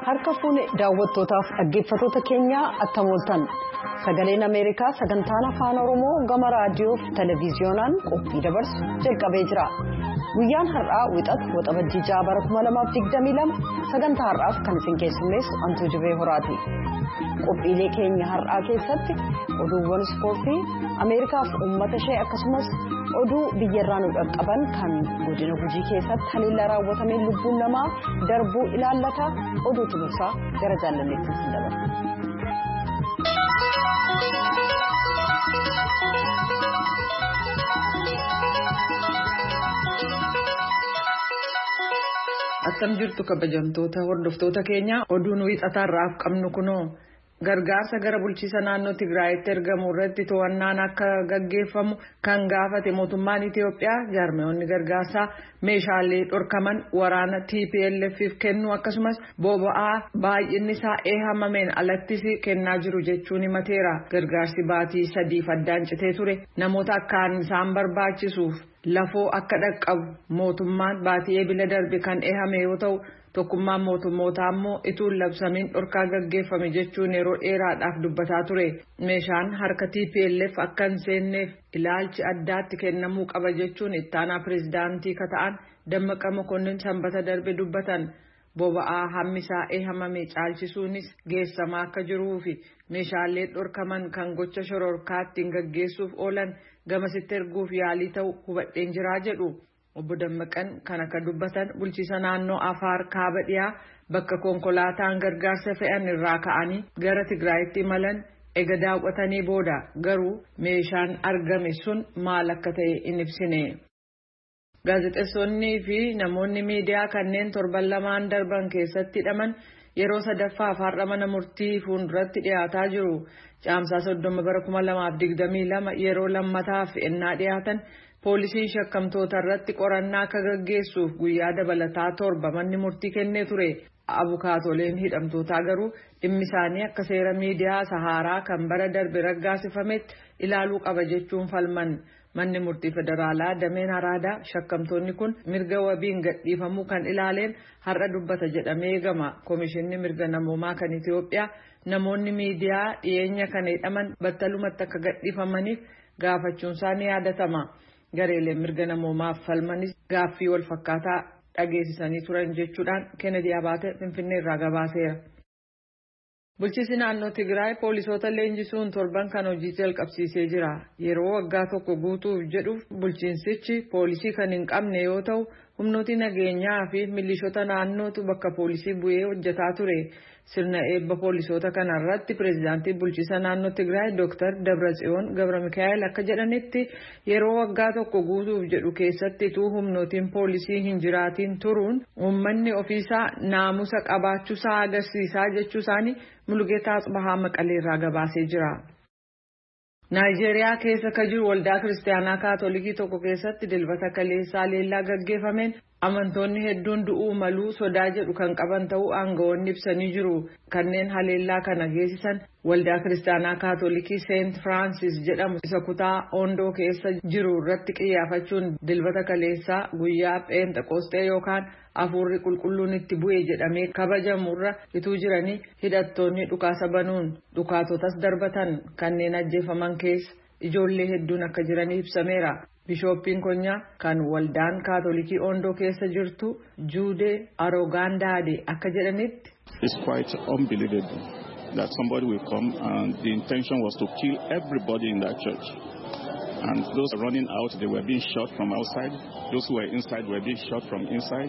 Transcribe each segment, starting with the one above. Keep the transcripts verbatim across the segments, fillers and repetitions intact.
harka fuune daawwattootaaf dhaggeeffattoota keenyaa attamooltan sagaleen Ameerikaa sagantaan afaan Oromoo gama raadiyoo fi televiziyoonaan qophii dabarsu jalqabee jira. Guyyaan har'aa wixata waxabajjii ja'a bara kuma lamaaf digdamii lama sagantaa har'aaf kan isin keessummeessu Antuu Jibee Horaati. Qophiilee keenya har'aa keessatti oduuwwan ispoortii Ameerikaaf uummata ishee akkasumas oduu biyyarraa nu dhaqqaban kan godina Gujii keessatti haleellaa raawwatameen lubbuun namaa darbuu ilaallata oduu tulisaa gara jaalalleetti isin dabarsa. Akkam jirtu kabajamtoota hordoftoota keenya oduun wixataarraaf qabnu kunoo gargaarsa gara bulchiisa naannoo Tigraayitti ergamu irratti to'annaan akka gaggeeffamu kan gaafate mootummaan Itiyoophiyaa jaarmiyoonni gargaarsaa meeshaalee dhorkaman waraana T P L F kennu akkasumas boba'aa baay'inni isaa eehamameen alattis kennaa jiru jechuun himateera. Gargaarsi baatii sadiif addaan citee ture namoota akkaan isaan barbaachisuuf lafoo akka dhaqqabu mootummaan baatii eebila darbe kan eehame yoo ta'u tokkummaan mootummootaa immoo ituun labsamiin dhorkaa gaggeeffame jechuun yeroo dheeraadhaaf dubbataa ture. Meeshaan harka T P L F akka hin seenneef ilaalchi addaatti kennamuu qaba jechuun ittaanaa pirezidaantii kata'an Dammaqa Mokonnin sanbata darbe dubbatan. Boba'aa hammisaa eehamame caalchisuunis geessamaa akka jiruu fi meeshaalee dhorkaman kan gocha shororkaattiin gaggeessuuf oolan gamasitti erguuf yaalii ta'u hubadheen jiraa jedhu. Obbo Dammaqan kan akka dubbatan bulchiisa naannoo Afaar kaaba dhiyaa bakka konkolaataan gargaarsa fe'an irraa ka'anii gara Tigraayitti imalan ega daawwatanii booda garuu meeshaan argame sun maal akka ta'e hin ibsine. Gaazexeessonnii fi namoonni miidiyaa kanneen torban lamaan darban keessatti hidhaman yeroo sadaffaaf har'a mana murtii fuulduratti dhiyaataa jiru. Caamsaa soddoma bara kuma lamaaf digdamii lama yeroo lammataaf ennaa dhiyaatan poolisiin shakkamtoota irratti qorannaa akka gaggeessuuf guyyaa dabalataa torba manni murtii kennee ture. Abukaatoleen hidhamtootaa garuu dhimmi isaanii akka seera miidiyaa Sahaaraa kan bara darbe raggaasifametti ilaaluu qaba jechuun falman. Manni murtii federaalaa dameen Araadaa shakkamtoonni kun mirga wabiin gadhiifamuu kan ilaaleen har'a dubbata jedhamee eegama. Komishinni mirga namoomaa kan Itiyoophiyaa namoonni miidiyaa dhiyeenya kana hidhaman battalumatti akka gadhiifamaniif gaafachuun isaa ni yaadatama. Gareeleen mirga namoomaaf falmanis gaaffii wal fakkaataa dhageessisanii turan jechuudhaan Kennedy Abaate Finfinnee irraa gabaaseera. Bulchiinsi naannoo Tigraay poolisoota leenjisuun torban kan hojii jalqabsiisee jira. Yeroo waggaa tokko guutuuf jedhuuf bulchiinsichi poolisii kan hin qabne yoo ta'u humnooti nageenyaa fi milishoota naannootu bakka poolisii bu'ee hojjetaa ture. Sirna eebba poolisoota kanarratti pireezidaantii bulchiinsa naannoo Tigraay Dooktar Dabratsiyoon Gabra Mikaa'el akka jedhanitti yeroo waggaa tokko guutuuf jedhu keessatti tuu humnootiin poolisii hin jiraatiin turuun uummanni ofiisaa naamusa qabaachuusaa agarsiisaa jechuu isaanii Mulugeetaa Asbahaa Maqalee irraa gabaasee jira. Naayijeeriyaa keessa kan jiru waldaa kiristaanaa kaatolikii tokko keessatti dilbata kaleessaa haleellaa gaggeeffameen amantoonni hedduun du'uu maluu sodaa jedhu kan qaban ta'uu aangawoonni ibsanii jiru. Kanneen haleellaa kana geessisan waldaa kiristaanaa kaatolikii Seent Firaansis jedhamu isa kutaa Oondoo keessa jiru irratti xiyyeeffachuun dilbata kaleessaa guyyaa Pheenxeqoostee yookaan Afuurri qulqulluun itti bu'ee jedhamee kabajamurra ituu jiranii hidhattoonni dhukaasa banuun dhukaatotas darbatan. Kanneen ajjeefaman keessa ijoollee hedduun akka jiranii ibsameera. Bishooppiin Konyaa kan waldaan kaatolikii Oondoo keessa jirtu Juudee Aroogaandaade akka jedhanitti. It's quite unbelievable that somebody will come and the intention was to kill everybody in that church. And those running out, they were being shot from outside. Those who were inside were being shot from inside.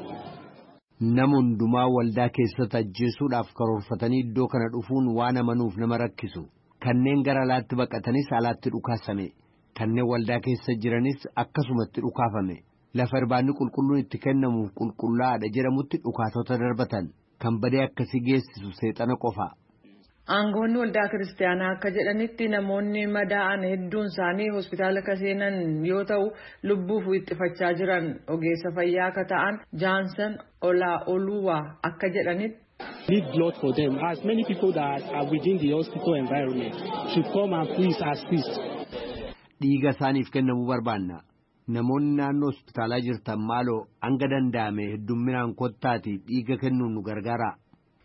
Namundumaa waldaa keessatti ajjeesuudhaaf karoorfatanii iddoo kana dhufuun waan amanuuf nama rakkisu. Kanneen gara alaatti baqatanis alaatti dhukaasame. Kanneen waldaa keessa jiranis akkasumatti dhukaafame. Lafa irbaanni qulqulluun itti kennamuuf qulqullaa'aadha jedhamutti dhukaatota darbatan. Kan badee akkasii geessisu seexana qofa. Aangoonni waldaa kiristaanaa akka jedhanitti namoonni madaa'an hedduun isaanii hospitaala ka seenan yoo ta'u lubbuuf wixxifachaa jiran. Ogeessa fayyaa akka ta'an Jaansan Olaoluwaa akka jedhanitti. Need blood for them as many people that are within the hospital environment should come and please assist. Dhiiga isaaniif kennamuu barbaanna. Namoonni naannoo hospitaalaa jirtan maaloo hanga danda'ame heddumminaan kottaatii dhiiga kennuun nu gargaara.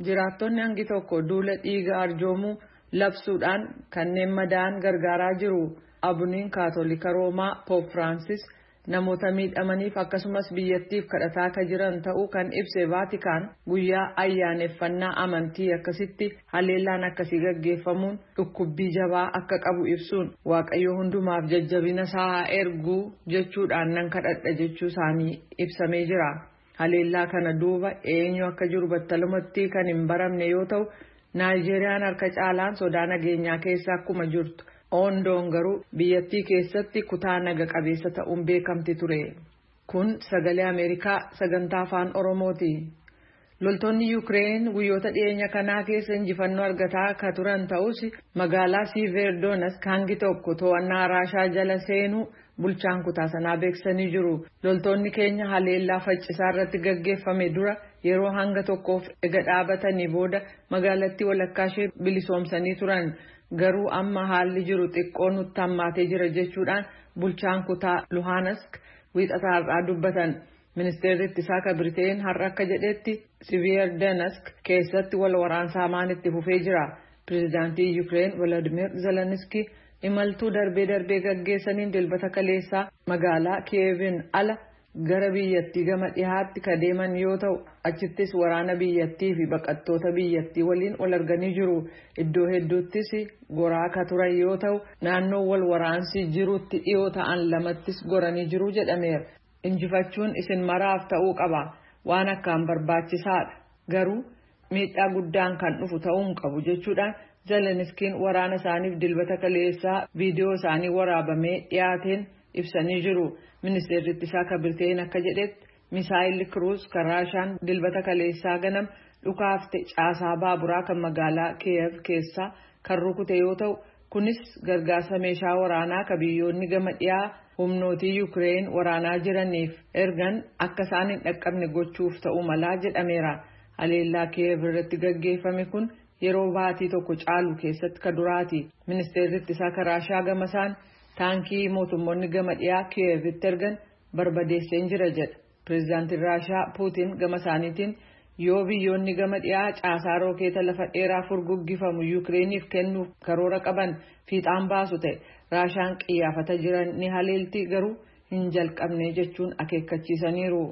jiraattonni hangi tokko duula dhiiga arjoomuu labsuudhaan kanneen madaa'an gargaaraa jiru. Abuniin Kaatolika Roomaa Poop Firaansis namoota miidhamaniif akkasumas biyyattiif kadhataa akka jiran ta'uu kan ibse Vaatikaan guyyaa ayyaaneffannaa amantii akkasitti haleellaan akkasii gaggeeffamuun dhukkubbii jabaa akka qabu ibsuun Waaqayyo hundumaaf jajjabina isaa erguu jechuudhaan nan kadhadha jechuu isaanii ibsamee jira. Haleellaa kana duuba eenyu akka jiru battalumatti kan hin baramne yoo ta'u Naayijeeriyaan harka caalaan sodaa nageenyaa keessa akkuma jirtu. Oondoon garuu biyyattii keessatti kutaa naga qabeessa ta'uun beekamti ture. Kun sagalee Ameerikaa sagantaa afaan Oromooti. Loltoonni Yuukireen guyyoota dhiyeenya kanaa keessa injifannoo argataa akka turan ta'us magaalaa Siiverdoonetsk hangi tokko to'annaa Raashaa jala seenuu bulchaan kutaa sanaa beeksisanii jiru. Loltoonni keenya haleellaa faccisaa irratti gaggeeffame dura yeroo hanga tokkoof ega dhaabatanii booda magaalattii walakkaa ishee bilisoomsanii turan. Garuu amma haalli jiru xiqqoo nutti hammaatee jira jechuudhaan bulchaan kutaa Luhansk wiixataa har'aa dubbatan. Ministeerri ittisaa kan Biriteen har'a akka jedhetti Siiverdoonetsk keessatti wal waraansa hamaan itti fufee jira. Pireezidaantii Yuukireen Volodimir Zelenskiy imaltuu darbee darbee gaggeessaniin dilbata kaleessaa magaalaa Kiyeviin ala gara biyyattii gama dhihaatti ka deeman yoo ta'u achittis waraana biyyattii fi baqattoota biyyattii waliin wal arganii jiru. Iddoo hedduuttis goraa ka turan yoo ta'u naannoo wal waraansi jirutti dhiyoo ta'an lamattis goranii jiru jedhameera. Injifachuun isin maraaf ta'uu qaba waan akkaan barbaachisaadha garuu miidhaa guddaan kan dhufu ta'uu qabu jechuudhaan Zelenskiin waraana isaaniif dilbata kaleessaa viidiyoo isaanii waraabamee dhiyaateen ibsanii jiru. Ministeerri ittisaa kan Biriteen akka jedhetti misaayilli Kiruus kan Raashaan dilbata kaleessaa ganam dhukaafte caasaa baaburaa kan magaalaa Kiyev keessaa kan rukute yoo ta'u kunis gargaarsa meeshaa waraanaa kan biyyoonni gama dhiyaa humnootii Yuukireen waraanaa jiraniif ergan akka isaan hin dhaqqabne gochuuf ta'uu malaa jedhameera. Haleellaa Kiyev irratti gaggeeffame kun yeroo baatii tokko caalu keessatti ka duraati. Ministeerri ittisaa kan Raashaa gama isaan taankii mootummoonni gama dhiyaa Kiyevitti ergan barbadeesseen jira jedha. Pireezidaantiin Raashaa Puutiin gama isaaniitiin yoo biyyoonni gama dhiyaa caasaa rookeeta lafa dheeraa furguggifamu Yuukireeniif kennuuf karoora qaban fiixaan baasu ta'e Raashaan qiyyaafata jiran ni haleelti garuu hin jalqabne jechuun akeekkachiisaniiru.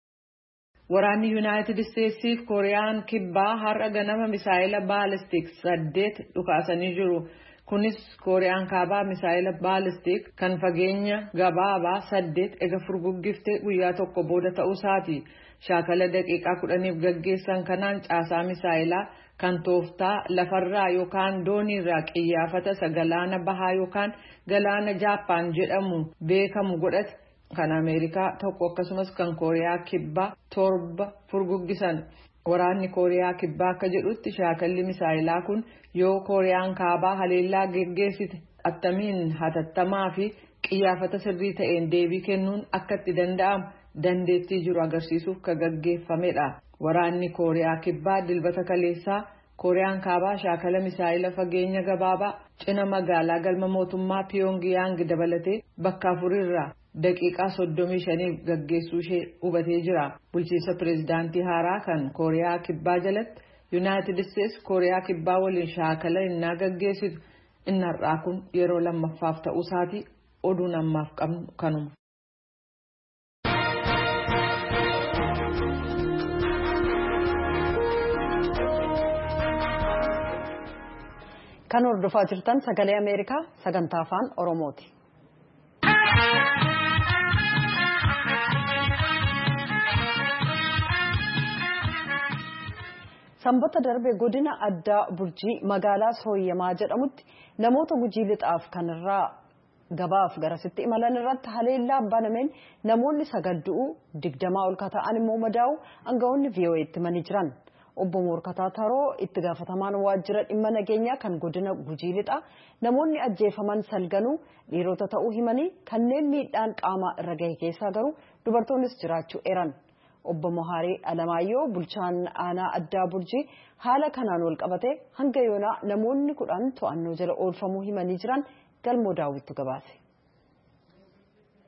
Waraanni Yuunaayitid Isteetsiif Kooriyaan kibbaa har'a ganama misaayila baalistik saddeet dhukaasanii jiru. Kunis Kooriyaan kaabaa misaayila baalistik kan fageenya gabaabaa saddeet ega furguggifte guyyaa tokko booda ta'uusaati. Shaakala daqiiqaa kudhaniif gaggeessan kanaan caasaa misaayilaa kan tooftaa lafarraa yookaan dooniirraa qiyyaafata isa galaana bahaa yookaan galaana Jaappaan jedhamu beekamu godhate kan Ameerikaa tokko akkasumas kan Kooriyaa kibbaa torba furguggisan. Waraanni Kooriyaa kibbaa akka jedhutti shaakalli misaayilaa kun yoo Kooriyaan kaabaa haleellaa geggeessite attamiin hatattamaa fi qiyyaafata sirrii ta'een deebii kennuun akka itti danda'amu dandeettii jiru agarsiisuuf ka gaggeeffamedha. Waraanni Kooriyaa kibbaa dilbata kaleessaa Kooriyaan kaabaa shaakala misaayila fageenya gabaabaa cina magaalaa galma mootummaa Pyongyang dabalatee bakka afurirraa daqiiqaa soddomii shaniif gaggeessuu ishee hubatee jira. Bulchiinsa pireezidaantii haaraa kan Kooriyaa kibbaa jalatti Yuunaayitid Isteets Kooriyaa kibbaa waliin shaakala innaa gaggeessitu inni har'aa kun yeroo lammaffaaf ta'uusaati. Oduun ammaaf qabnu kanuma. Kan hordofaa jirtan sagalee Ameerikaa sagantaa afaan Oromooti. Sanbata darbe godina addaa Burjii magaalaa Sooyyamaa jedhamutti namoota Gujii lixaaf kanarraa gabaaf garasitti imalan irratti haleellaa banameen namoonni sagal du'uu digdamaa ol ta'an immoo madaa'u aangawoonni V O A'tti himanii jiran. Obbo Moorkataa Taroo itti gaafatamaan waajjira dhimma nageenyaa kan godina Gujii lixaa namoonni ajjeefaman salganuu dhiirota ta'uu himanii kanneen miidhaan qaamaa irra gahe keessaa garuu dubartoonnis jiraachuu eeran. Obbo Mohaarii Alamaayyoo bulchaan aanaa addaa Burjii haala kanaan wal qabate hanga yoonaa namoonni kudhan to'annoo jala oolfamuu himanii jiran galmoo daawwittu gabaase.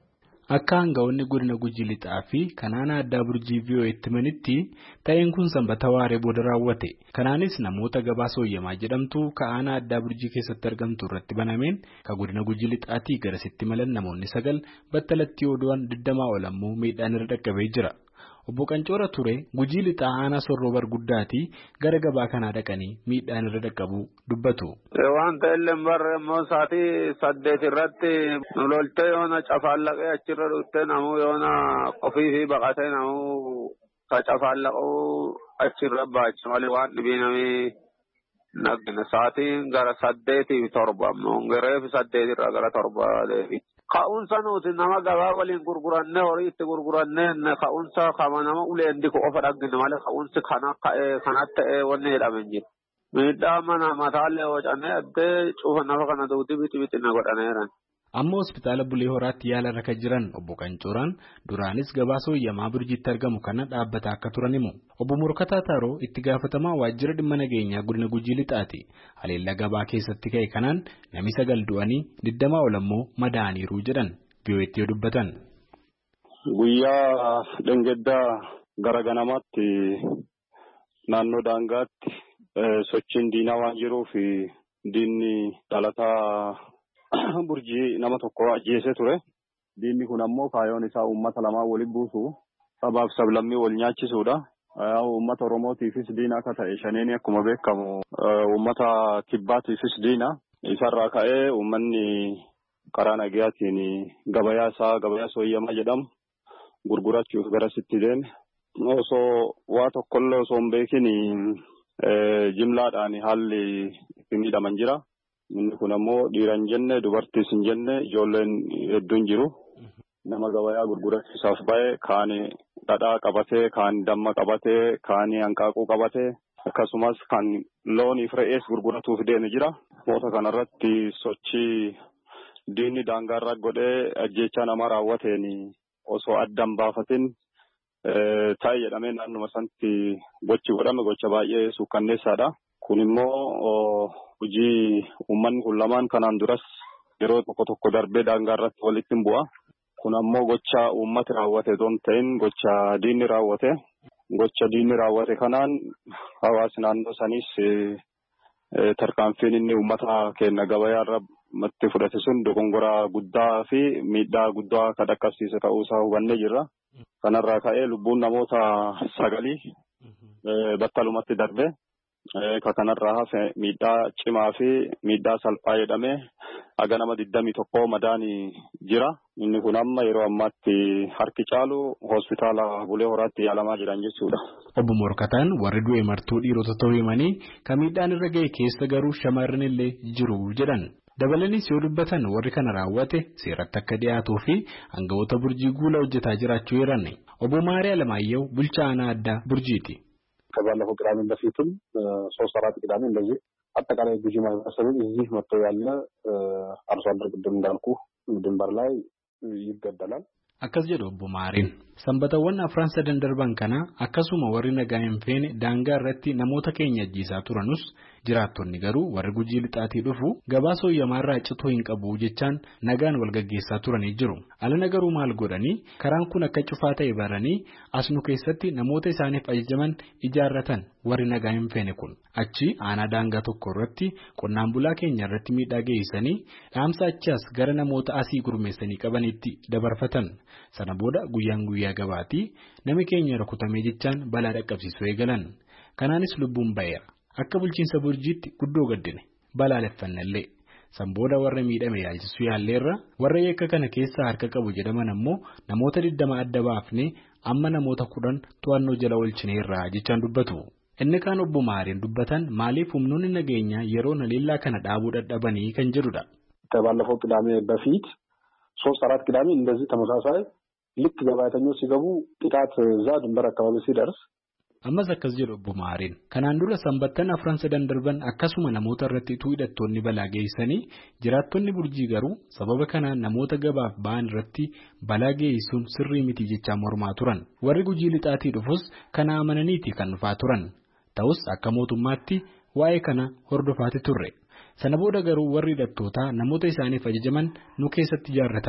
Akka hangafoonni godina Gujii Lixaa fi Aanaa Addaa Burjii V O Etti manitti ta'een kun sanbata waaree booda raawwate. Kanaanis namoota gabaa sooyyamaa jedhamtu Aanaa Addaa Burjii keessatti argamtu irratti banameen ka godina Gujii Lixaatii garasitti malan namoonni sagal battalatti yoo du'an digdamaa ol ammoo miidhaan irra dhaqqabee jira. Obbo Qancoora Ture Gujii Lixaa aanaa Sorroo Barguddaatii gara gabaa kanaa dhaqanii miidhaan irra dhaqqabu dubbatu. Waan ta'ellee barree immoo sa'aatii saddeet irratti nu loltee yoona cafaallaqee achirra dhuftee namuu yoona ofii fi baqatee namuu ka cafaallaquu achirra baachi malee waan dhibii namii nagina sa'aatiin gara saddeetii fi torba ammoo gareef saddeet irraa gara torba deebi. Ka'umsa nuti nama gabaa waliin gurgurannee horii itti gurgurannee ka'umsa kama nama uleen diku qofa dhaggine malee ka'umsi kana ka'ee kanatti ta'ee wanni jedhamen jiru. Miidhaa mana mataallee hojjannee addee cufa nafa kana duuti biti biti na godhaneeran. Amma hospitaala Bulee Horaatti yaala irra kan jiran obbo Qancooraan duraanis gabaa sooyyamaa Burjiitti argamu kana dhaabbataa akka turan himu. Obbo Murkataa Taaroo itti gaafatamaa waajjira dhimma nageenyaa godina Gujii Lixaati. Haleellaa gabaa keessatti ka'e kanaan namni sagal du'anii digdamaa ol ammoo madaa'aniiru jedhan V O Etti yoo dubbatan. Guyyaa dhengeddaa gara ganamaatti naannoo daangaatti sochiin diinaa waan jiruuf diinni dhalataa Burjii nama tokko ajjeesee ture. Diinni kun ammoo kaayoon isaa uummata lamaa waliin buusu sabaaf sablammii wal nyaachisuudha. Uummata Oromootiifis diina akka ta'e shaneeni akkuma beekamu uummata Kibbaatiifis diina. Isarraa ka'ee uummanni karaa nagayaatiin gabayaa isaa gabayaa sooyyamaa jedhamu gurgurachuuf garasitti deeme. Osoo waa tokkollee osoo hin beekin jimlaadhaan haalli itti miidhaman jira. Inni kun ammoo dhiiran jenne dubartiis hin jenne ijoolleen hedduun jiru. Nama gabayaa gurgurachiisaaf ba'e kaan dhadhaa qabatee kaan damma qabatee kaan hanqaaquu qabatee akkasumas kan looniif re'ees gurguratuuf deeme jira. Moota kanarratti sochii diinni daangaarraa godhee ajjeechaa nama raawwateen osoo addan baafatin taa'e jedhamee naannuma sanatti gochi godhame gocha baay'ee suukkanneessaadha. Kun immoo hojii uummanni kun lamaan kanaan duras yeroo tokko tokko darbee daangaarratti walitti bu'a. Kun ammoo gocha uummati raawwate osoo hin ta'in gocha diinni raawwate. Gocha diinni raawwate kanaan hawaasni naannoo sanis tarkaanfiin inni uummata keenya gabayaarra matti fudhate sun dogongoraa guddaa fi miidhaa guddaa kan dhaqqabsiise ta'uusaa hubannee jirra. Kanarraa ka'ee lubbuun namoota sagalii battalumatti darbe. Ka kanarraa hafe miidhaa cimaa fi miidhaa salphaa jedhamee haga nama digdamii tokko madaanii jira. Inni kun amma yeroo ammaatti harki caalu hospitaala Bulee Horaatti yaalamaa jiran jechuudha. Obbo Morkataan warri du'e martuu dhiirota ta'uu himanii kan miidhaan irra ga'e keessa garuu shamarran illee jiru jedhan. Dabalanis yoo dubbatan warri kana raawwate seeratti akka dhiyaatuu fi aangawoota Burjii guula hojjetaa jiraachuu eeranne. Obbo Maariyaa Lamaayyoo bulchaa aanaa addaa Burjiiti. ከባለፈው ቅዳሜ በፊትም ሶስት አራት ቅዳሜ እንደዚህ አጠቃላይ ጉጂ ማህበረሰብ እዚህ መጥቶ ያለ አርሶ አደር ቅድም እንዳልኩ ድንበር ላይ ይገደላል። Akkas jedhu obbo Maariin sanbatawwan afran sadan darban kana akkasuma warri nagaa hin feene daangaa irratti namoota keenya ajjeesaa turanus jiraattonni garuu warri Gujii Lixaatii dhufu gabaa sooyyamaarraa cituu hin qabu jechaan nagaan wal gaggeessaa turanii jiru. Alana garuu maal godhanii karaan kun akka cufaa ta'e baranii asnu keessatti namoota isaaniif ajajaman ijaarratan warri nagaa hin feene kun achi aanaa daangaa tokko irratti qonnaan bulaa keenya irratti miidhaa geessanii dhaamsa achaas gara namoota asii gurmeessanii qabanitti dabarfatan. Sana booda guyyaan guyyaa gabaatii nami keenya rukutamee jechaan balaa dhaqqabsiisuu eegalan. Kanaanis lubbuun ba'eera. Akka bulchiinsa Burjiitti guddoo gaddine balaaleffannallee. San booda warra miidhame yaalchisuu yaalleerra warra yakka kana keessaa harka qabu jedhaman ammoo namoota digdama adda baafnee amma namoota kudhan to'annoo jala oolchineerra jechaan dubbatu. Inni kaan obbo Maariin dubbatan maaliif humnoonni nageenyaa yeroo haleellaa kana dhaabuu dadhabanii kan jedhudha. ከባለፈው ቅዳሜ በፊት ሶስት አራት ቅዳሜ እንደዚህ ተመሳሳይ ልክ ገባያተኞች ሲገቡ ጥቃት እዛ ድንበር አካባቢ ሲደርስ ammas akkas jedhu obbo Maariin kanaan dura sanbattan afran sadan darban akkasuma namoota irratti tuu hidhattoonni balaa geessanii jiraattonni Burjii garuu sababa kanaan namoota gabaaf ba'an irratti balaa geessuun sirrii miti jechaa mormaa turan. Warri Gujii Lixaatii dhufus kana amananiiti kan dhufaa turan. Ta'us akka mootummaatti waa'ee kana hordofaati turre. Sana booda garuu warri hidhattootaa namoota isaaniif ajajaman nu keessatti ijaarratan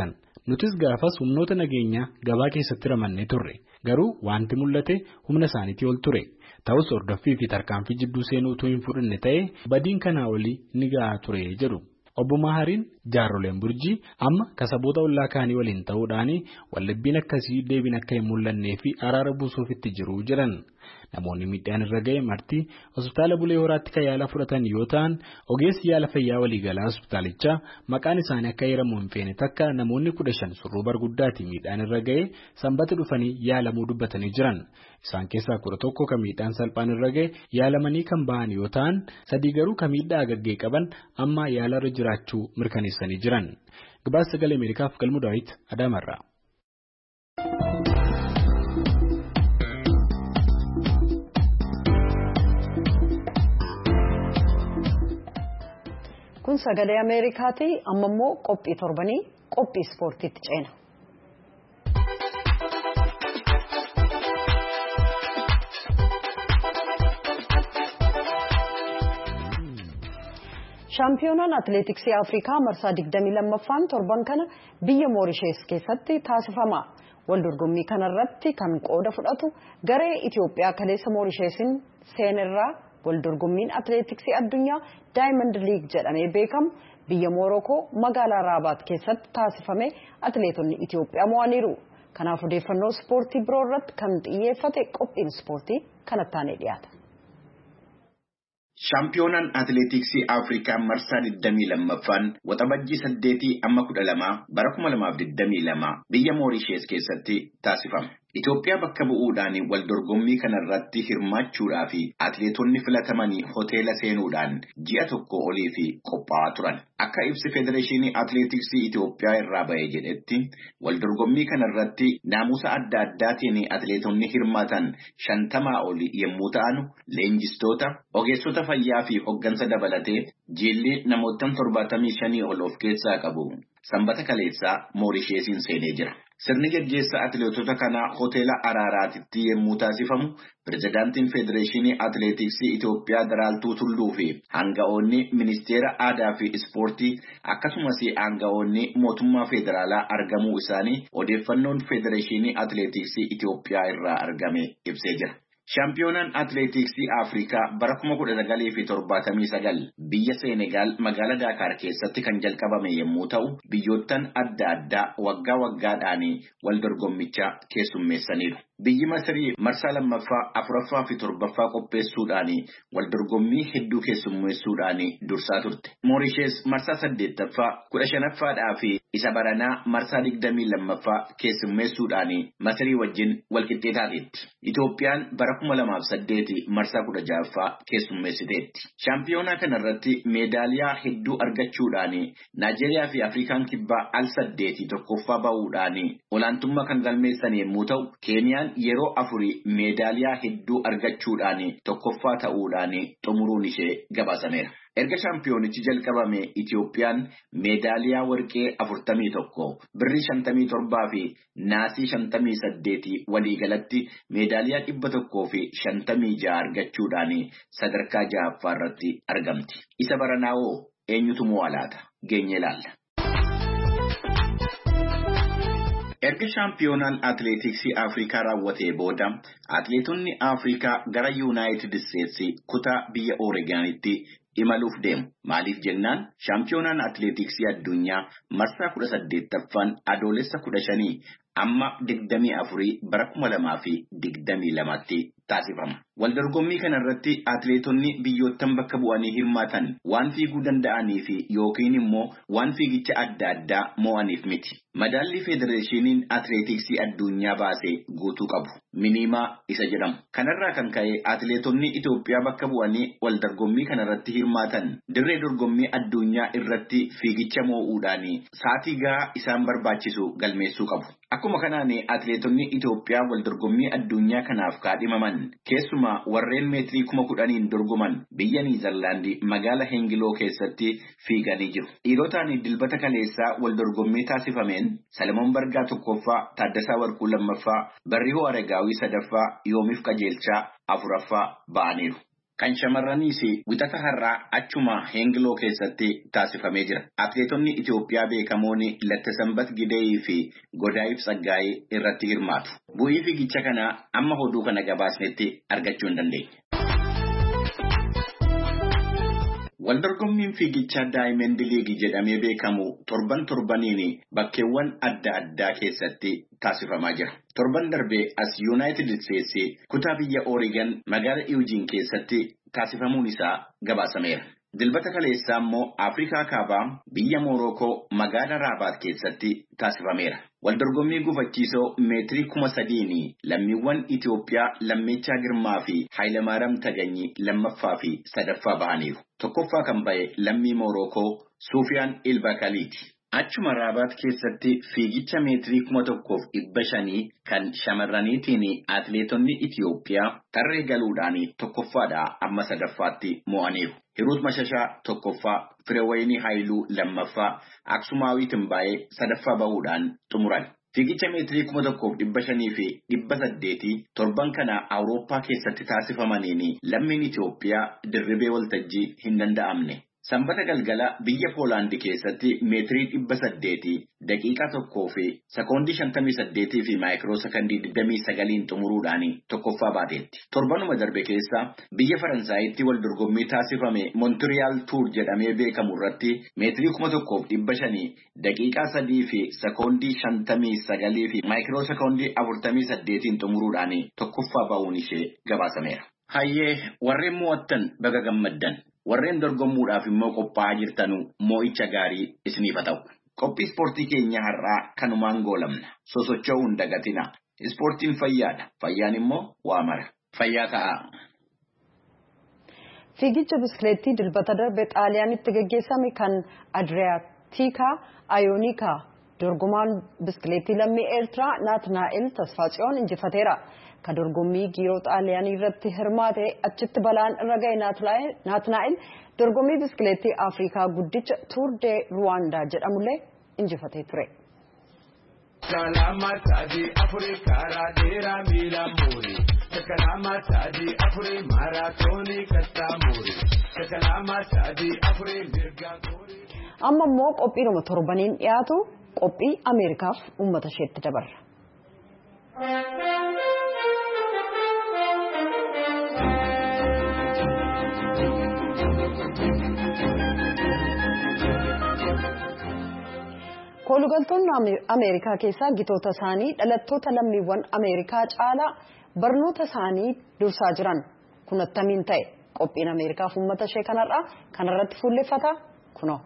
Nutis gaafas humnoota nageenyaa gabaa keessatti ramannee turre. Garuu wanti mul'ate humna isaaniitii ol ture. Ta'us hordoffii fi tarkaanfii jidduu seenuu utuu hin fudhanne ta'e badiin kanaa olii ni gahaa ture jedhu. Obbo Mahariin jaarroleen Burjii amma kasaboota ollaa kaanii waliin ta'uudhaan wallabbiin akkasii deebiin akka hin mul'annee fi araara buusuuf itti jiru jedhan. Namoonni miidhaan irra ga'e marti hospitaala Bulee Horaatti kan yaala fudhatan yoo ta'an ogeessi yaala fayyaa waliigalaa hospitaalichaa maqaan isaanii akka heeramu hin feene takka namoonni kudha shan surruu barguddaatti miidhaan irra ga'e sanbata dhufanii yaalamuu dubbatanii jiran. Isaan keessaa kudha tokko kan miidhaan salphaan irra ga'e yaalamanii kan ba'an yoo ta'an sadii garuu kan miidhaa gaggee qaban amma yaala irra jiraachuu mirkaneessanii jiran. Gabaasa Sagalee Ameerikaaf Galmuu Daawit Adaamarraa. Kun Sagalee Ameerikaati. Amma immoo qophii torbanii qophii ispoortiitti ceena. Shaampiyoonaan atileetiksii Afrikaa marsaa digdamii lammaffaan torban kana biyya Moorishees keessatti taasifama. Wal dorgommii kanarratti kan qooda fudhatu garee Itoophiyaa kaleessa Moorisheesiin seenerraa wal dorgommiin atileetiksii addunyaa Diamond League jedhamee beekamu biyya Moorokoo magaalaa Raabaat keessatti taasifame atileetonni Itoophiyaa mo'aniiru. Kanaaf odeeffannoo ispoortii biroo irratti kan xiyyeeffate qophiin ispoortii kanatti aanee dhiyaata. Shaampiyoonaan atileetiksii Afrikaa marsaa digdamii lammaffaan waxabajjii saddeetii amma kudha lamaa bara kuma lamaaf digdamii lama biyya Moorishees keessatti taasifama. Itoophiyaa bakka bu'uudhaan wal dorgommii kanarratti hirmaachuudhaa fi atileetonni filatamanii hoteela seenuudhaan ji'a tokko olii fi qophaa'aa turan. Akka ibsi Federeeshinii Atileetiksii Itoophiyaa irraa ba'ee jedhetti wal dorgommii kanarratti naamusa adda addaatiin atileetonni hirmaatan shantamaa olii yommuu ta'an leenjistoota, ogeessota fayyaa fi hoggansa dabalatee jilli namoota torbaatamii shanii ol of keessaa qabu. Sanbata kaleessaa Moorisheesiin seenee jira. Sirni gaggeessa atileetota kanaa hoteela Araaraatitti yommuu taasifamu, pirezidaantiin Federeeshinii Atileetiksii Itoophiyaa Daraaltuu Tulluu fi aanga'oonni Ministeera Aadaa fi Ispoortii akkasumas aanga'oonni mootummaa federaalaa argamuu isaanii odeeffannoon Federeeshinii Atileetiksii Itoophiyaa irraa argame ibsee jira. Shaampiyoonaan atileetiksii Afrikaa bara kuma kudha sagalii fi torbaatamii sagal biyya Seenegaal magaalaa Daakaar keessatti kan jalqabame yommuu ta'u, biyyoottan adda addaa waggaa waggaadhaan wal dorgommicha keessummeessaniiru. Biyyi Masirii marsaa lammaffaa, afuraffaa fi torbaffaa qopheessuudhaan wal dorgommii hedduu keessummeessuudhaan dursaa turte. Moorishees marsaa saddeettaffaa, kudha shanaffaadhaa fi isa baranaa marsaa digdamii lammaffaa keessummeessuudhaan Masirii wajjin wal qixxeetaateetti. Itoophiyaan bara kuma lamaaf saddeeti marsaa kudha ja'affaa keessummeessiteetti. Shaampiyoonaa kanarratti meedaaliyaa hedduu argachuudhaan Naajeeriyaa fi Afrikaan kibbaa al saddeetii tokkoffaa ba'uudhaan olaantummaa kan galmeessan yommuu ta'u, Keeniyaan yeroo afurii meedaaliyaa hedduu argachuudhaan tokkoffaa ta'uudhaan xumuruun ishee gabaasameera. Erga shaampiyoonichi jalqabame Itoophiyaan meedaaliyaa warqee afurtamii tokko, birrii shantamii torbaa fi naasii shantamii saddeetii waliigalatti meedaaliyaa dhibba tokkoo fi shantamii ja'a argachuudhaan sadarkaa ja'affaa irratti argamti. Isa baranaawoo eenyutu mo'a laata? Geenye ilaalla. Erga shaampiyoonaan atileetiksii Afrikaa raawwatee booda atileetonni Afrikaa gara Yuunaayitid Isteetsi kutaa biyya Ooregaanitti imaluuf deemu. Maaliif jennaan shaampiyoonaan atileetiksii addunyaa marsaa kudha saddeettaffaan adoolessa kudha shanii amma digdamii afurii bara kuma lamaa fi digdamii lamatti taasifama. Wal dorgommii kanarratti atileetonni biyyoottan bakka bu'anii hirmaatan waan fiiguu danda'anii fi yookiin immoo waan fiigicha adda addaa mo'aniif miti. Madaalli Federeeshiniin Atileetiksii addunyaa baasee guutuu qabu. Minimaa isa jedhamu. Kanarraa kan ka'e atileetonni Itoophiyaa bakka bu'anii wal dorgommii kanarratti hirmaatan dirree dorgommii addunyaa irratti fiigicha moo'uudhaan sa'aatii gahaa isaan barbaachisu galmeessuu qabu. Akkuma kanaan atileetonni Itoophiyaa wal dorgommii addunyaa kanaaf kaadhimaman keessumaa warreen meetirii kuma kudhaniin dorgoman biyya Niizerlaandii magaalaa Hengiloo keessatti fiiganii jiru. Dhiirotaan dilbata kaleessaa wal dorgommii taasifameen Salamoon Bargaa tokkoffaa, Taaddasaa Warquu lammaffaa, Barrihoo Aregaawii sadaffaa, Yoomiif Qajeelchaa afuraffaa ba'aniiru. Kan shamarraniis wixata har'aa achuma Hengiloo keessatti taasifamee jira. Atileetonni Itoophiyaa beekamoon Lattisanbat Gidee fi Godaayif Tsaggaayee irratti hirmaatu. Bu'ii fiigicha kana amma hoduu kana gabaasnetti argachuu hin dandeenye. Waldorgommiin fiigichaa Diamond League jedhamee beekamu torban torbaniin bakkeewwan adda addaa keessatti taasifamaa jira. Torban darbee as United States kutaa biyya Oregon magaalaa Eugene keessatti taasifamuun isaa gabaasameera. Dilbata kaleessaa immoo Afrikaa Kaabaa biyya Morocco magaalaa Rabat keessatti taasifameera. Waldorgommii gufachiisoo meetirii kuma sadiin lammiiwwan Itoophiyaa Lammichaa Girmaa fi Hayilamaariyaam Taganyii lammaffaa fi sadaffaa bahaniiru. Tokkoffaa kan ba'e lammii Morocco Sufiyaan Ilbakaliiti. Achuma Rabat keessatti fiigicha meetirii kuma tokkoof dhibba shanii kan shamarraniitiin atileetonni Itoophiyaa tarree galuudhaan tokkoffaadhaa amma sadaffaatti mo'aniiru. Hiruut Mashashaa tokkoffaa, Firewayinii Haayiluu lammaffaa, Aksumaawii Timbaayee sadaffaa bahuudhaan xumuran. Fiigicha meetirii kuma tokkoof dhibba shanii fi dhibba saddeetii torban kana Awurooppaa keessatti taasifamaniin lammiin Itoophiyaa dirribee waltajjii hin danda'amne. Sanbata galgala biyya Poolaandi keessatti meetirii dhibba saddeetii daqiiqaa tokkoo fi sekoondii shantamii saddeetii fi maayikiroo sekondii digdamii sagaliin xumuruudhaan tokkoffaa baateetti. Torbanuma darbe keessa biyya Faransaayitti wal dorgommii taasifame Montreal Tour jedhamee beekamu irratti meetirii kuma tokkoof dhibba shanii daqiiqaa sadii fi sekoondii shantamii sagalii fi maayikiroo sekoondii afurtamii saddeetiin xumuruudhaan tokkoffaa ba'uun ishee gabaasameera. Hayyee warreen mo'attan baga gammaddan. Warreen dorgommuudhaaf immoo qophaa'aa jirtanu moo'icha gaarii isiniif haa ta'u. Qophii ispoortii keenya har'aa kanumaan goolamna. Sosocho'uu hin dagatina. Ispoortiin fayyaadha. Fayyaan immoo waa mara. Fayyaa ta'aa. Fiigicha biskileettii dilbata darbe Xaaliyaanitti gaggeessame kan Adriyaatikaa Ayooonikaa dorgomaan biskileettii lammii Eertiraa Naatnaa'el Tasfaatsiyoon injifateera. Ka dorgommii giiroo Xaaliyaanii irratti hirmaate achitti balaan irra ga'e Naatnaa'el dorgommii biskileettii Afrikaa guddicha Tour de Rwanda jedhamullee injifatee ture. Amma immoo qophiidhuma torbaniin dhiyaatu qophii Ameerikaaf uummata isheetti dabarra. Koolugaltoonni Ameerikaa keessaa gitoota isaanii dhalattoota lammiiwwan Ameerikaa caalaa barnoota isaanii dursaa jiran kun attamiin ta'e qophiin Ameerikaaf uummata ishee kanarraa kanarratti fuulleffata kunoo.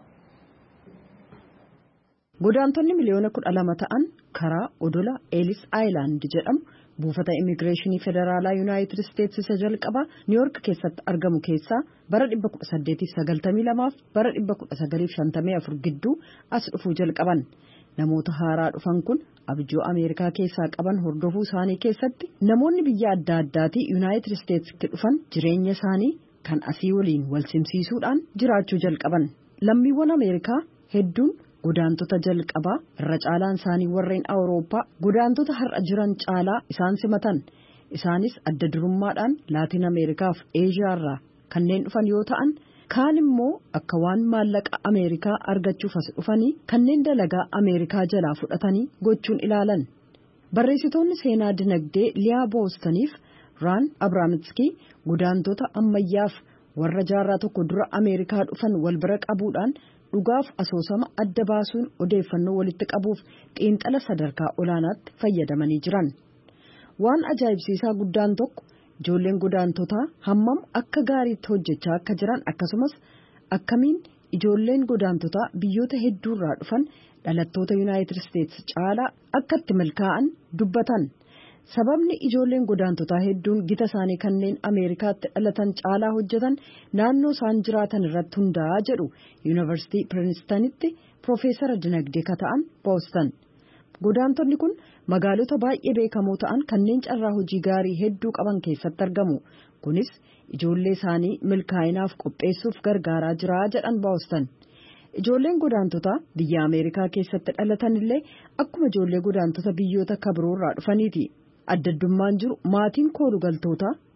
Godaantonni miliyoona kudha lama ta'an karaa odola Eelis Aayilaand jedhamu buufata immigireeshinii federaalaa Yuunaayitid Isteetsi isa jalqabaa Niiwuork keessatti argamu keessaa bara dhibba kudha saddeetiif sagaltamii lamaaf bara dhibba kudha sagaliif shantamii afur gidduu as dhufuu jalqaban. Namoota haaraa dhufan kun abjuu Ameerikaa keessaa qaban hordofuu isaanii keessatti namoonni biyya adda addaatii Yuunaayitid Isteetsitti dhufan jireenya isaanii kan asii waliin wal simsiisuudhaan jiraachuu jalqaban. Lammiiwwan Ameerikaa hedduun godaantota jalqabaa irra caalaan isaanii warreen Awurooppaa godaantota har'a jiran caalaa isaan simatan. Isaanis adda durummaadhaan Laatiin Ameerikaa fi Eeshiyaa irraa kanneen dhufan yoo ta'an kaan immoo akka waan maallaqa Ameerikaa argachuuf as dhufanii kanneen dalagaa Ameerikaa jalaa fudhatanii gochuun ilaalan. Barreessitoonni seenaa dinagdee Liyaa Boostaniif Raan Abrahaamskii godaantota ammayyaaf warra jaarraa tokko dura Ameerikaa dhufan wal bira qabuudhaan dhugaaf asoosama adda baasuun odeeffannoo walitti qabuuf xiinxala sadarkaa olaanaatti fayyadamanii jiran. Waan ajaa'ibsiisaa guddaan tokko ijoolleen godaantotaa hammam akka gaariitti hojjechaa akka jiran akkasumas akkamiin ijoolleen godaantotaa biyyoota hedduurraa dhufan dhalattoota Yuunaayitid Isteetsi caalaa akka itti milkaa'an dubbatan. Sababni ijoolleen godaantotaa hedduun gita isaanii kanneen Ameerikaatti dhalatan caalaa hojjetan naannoo isaan jiraatan irratti hundaa'a jedhu Yuunivarsiitii Piriinstanitti Piroofeesara dinagdee ka ta'an Boostan. Godaantonni kun magaalota baay'ee beekamoo ta'an kanneen carraa hojii gaarii hedduu qaban keessatti argamu. Kunis ijoollee isaanii milkaa'inaaf qopheessuuf gargaaraa jira jedhan Boostan. Ijoolleen godaantotaa biyya Ameerikaa keessatti dhalatan illee akkuma ijoollee godaantota biyyoota kabiroorraa dhufaniiti. Addaddummaan jiru maatiin koolugaltootaa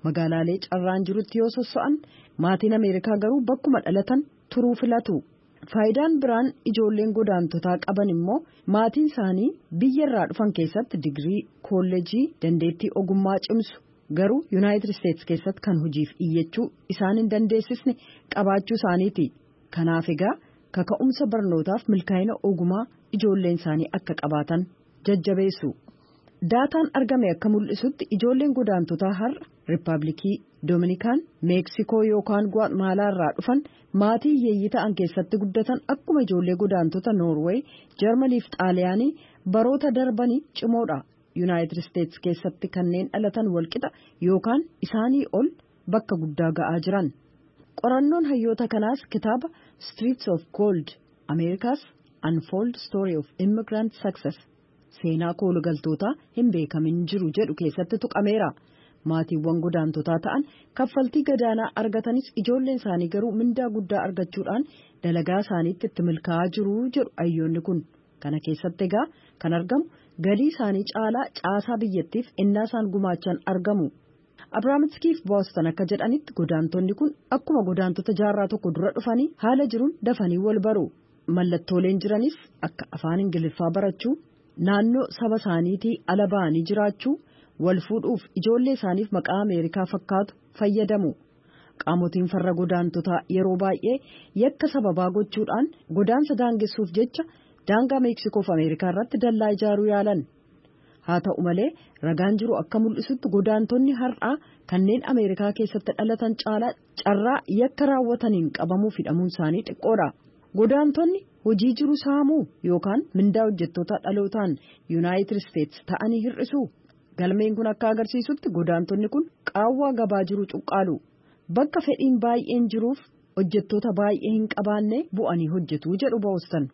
magaalaalee carraan jirutti yoo sosso'an maatiin Ameerikaa garuu bakkuma dhalatan turuu filatu. Faayidaan biraan ijoolleen godaantotaa qaban immoo maatiin isaanii biyyarraa dhufan keessatti digirii kolleejii dandeettii ogummaa cimsu garuu Yuunaayitid Isteetsi keessatti kan hojiif iyyachuu isaan hin dandeessisne qabaachuu isaaniiti. Kanaaf egaa kaka'umsa barnootaaf milkaa'ina ogummaa ijoolleen isaanii akka qabaatan jajjabeessu. Daataan argame akka mul'isutti ijoolleen godaantotaa har'a Riippaabilikii Doominikaan, Meeksikoo yookaan Guatemaalaa irraa dhufan maatii hiyyeeyyii ta'an keessatti guddatan akkuma ijoollee godaantota Noorweey, Jarmanii fi Xaaliyaanii baroota darbanii cimoodha. Yuunaayitid Isteetsi keessatti kanneen dhalatan walqixa yookaan isaanii ol bakka guddaa ga'aa jiran. Qorannoon hayyoota kanaas kitaaba Streets of Gold, America's Unfold Story of Immigrant Success seenaa koolugaltootaa hin beekamin jiru jedhu keessatti tuqameera. Maatiiwwan godaantotaa ta'an kaffaltii gadaanaa argatanis ijoolleen isaanii garuu mindaa guddaa argachuudhaan dalagaa isaaniitti itti milkaa'aa jiru jedhu hayyoonni kun. Kana keessatti egaa kan argamu galii isaanii caalaa caasaa biyyattiif innaa isaan gumaachan argamu. Abrahaamskiif Booston akka jedhanitti godaantonni kun akkuma godaantota jaarraa tokko dura dhufanii haala jiruun dafanii wal baru. Mallattooleen jiranis akka afaan Ingiliffaa barachuu, naannoo saba isaaniitii ala ba'anii jiraachuu, wal fuudhuuf ijoollee isaaniif maqaa Ameerikaa fakkaatu fayyadamu. Qaamotiin farra godaantotaa yeroo baay'ee yakka sababaa gochuudhaan godaansa daangessuuf jecha daangaa Meeksikoo fi Ameerikaa irratti dallaa ijaaruu yaalan. Haa ta'u malee ragaan jiru akka mul'isutti godaantonni har'aa kanneen Ameerikaa keessatti dhalatan caalaa carraa yakka raawwataniin qabamuu hidhamuun isaanii xiqqoodha. Godaantonni hojii jiru saamuu yookaan mindaa hojjettoota dhalootaan Yuunaayitid Isteetsi ta'anii hir'isu. Galmeen kun akka agarsiisutti godaantonni kun qaawwaa gabaa jiru cuqqaalu. Bakka fedhiin baay'een jiruuf hojjettoota baay'ee hin qabaanne bu'anii hojjetu jedhu Booston.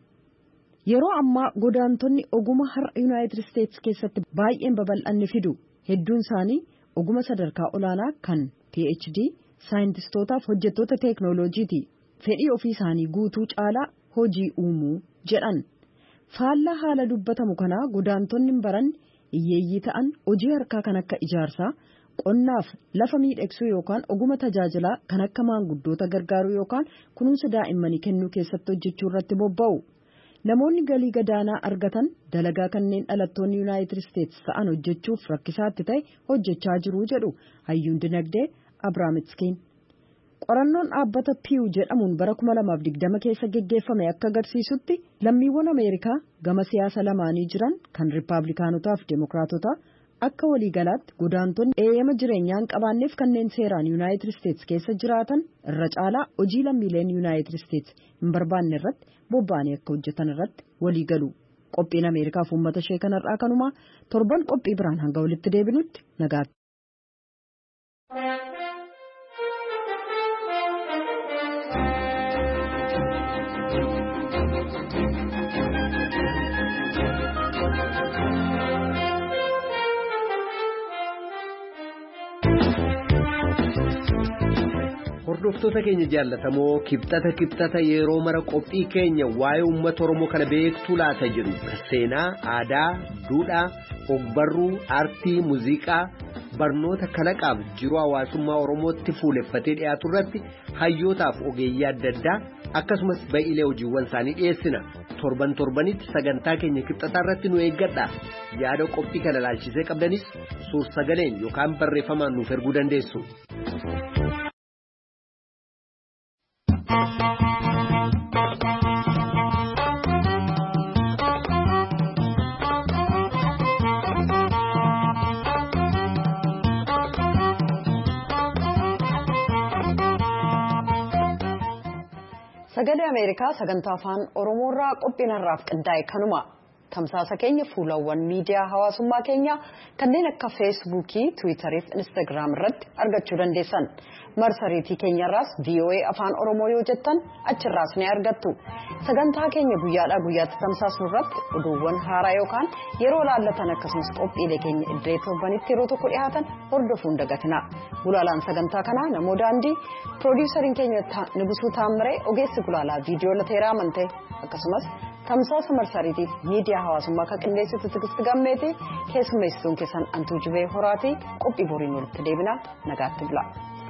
Yeroo ammaa godaantonni oguma har'a Yuunaayitid Isteetsi keessatti baay'een babal'anne fidu. Hedduun isaanii oguma sadarkaa olaanaa kan P H D saayintistootaaf hojjettoota teeknooloojiiti. Fedhii ofii isaanii guutuu caalaa hojii uumuu jedhan. Faallaa haala dubbatamu kanaa godaantonni hin baranne hiyyeeyyii ta'an hojii harkaa kan akka ijaarsaa, qonnaaf lafa miidhagsuu yookaan oguma tajaajilaa kan akka maanguddoota gargaaruu yookaan kunuunsa daa'immanii kennuu keessatti hojjechuu irratti bobba'u. Namoonni galii gadaanaa argatan dalagaa kanneen dhalattoonni Yuunaayitid Isteetsi ta'an hojjechuuf rakkisaatti ta'e hojjechaa jiru jedhu hayyuun dinagdee Abrahaamskiin. Qorannoon dhaabbata Pew jedhamuun bara kuma lamaaf digdama keessa geggeeffame akka agarsiisutti lammiiwwan Ameerikaa gama siyaasa lamaanii jiran kan Riippaabilikaanotaa fi Deemokiraatotaa akka waliigalaatti godaantonni eeyyama jireenyaa hin qabaanneef kanneen seeraan Yuunaayitid Isteetsi keessa jiraatan irra caalaa hojii lammiileen Yuunaayitid Isteetsi hin barbaanne irratti bobba'anii akka hojjetan irratti waliigalu. Qophiin Ameerikaaf uummata ishee kanarraa kanumaa torban qophii biraan hanga walitti deebinutti nagaatti. Hordoftoota keenya jaallatamoo kibxata kibxata yeroo mara qophii keenya waa'ee uummata Oromoo kana beektuu laata jiru seenaa, aadaa, duudhaa, ogbarruu, aartii, muuziqaa, barnoota kalaqaaf jiruu hawaasummaa Oromootti fuuleffatee dhiyaatu irratti hayyootaaf ogeeyyii adda addaa akkasumas ba'iilee hojiiwwan isaanii dhiyeessina. Torban torbanitti sagantaa keenya kibxataa irratti nu eeggadha. Yaada qophii kana ilaalchisee qabdanis suur sagaleen yookaan barreeffamaan nuuf erguu dandeessu. Sagalee Ameerikaa sagantaa afaan Oromoorraa qophiin har'aaf qindaa'e kanuma. Tamsaasa keenya fuulawwan miidiyaa hawaasummaa keenyaa kanneen akka feesbuukii, tiwiitarii fi instaagiraam irratti argachuu dandeessan. Marsariitii keenyarraas V O A afaan Oromoo yoo jettan achirraas ni argattu. Sagantaa keenya guyyaadhaa guyyaatti tamsaasnu irratti oduuwwan haaraa yookaan yeroo laallatan akkasumas qophiilee keenya iddoo torbanitti yeroo tokko dhiyaatan hordofuun dagatina. Gulaalaan sagantaa kanaa namoo daandii, piroodiisariin keenya Nugusuu Taammiree, ogeessi gulaalaa viidiyoo lateeraa amantee akkasumas tamsaasa marsariitiif miidiyaa hawaasummaa kan qindeessitu Tigisti Gammeeti keessummeessituun keessan Antuu Jibee Horaati qophii boriin walitti deebina nagaatti bula.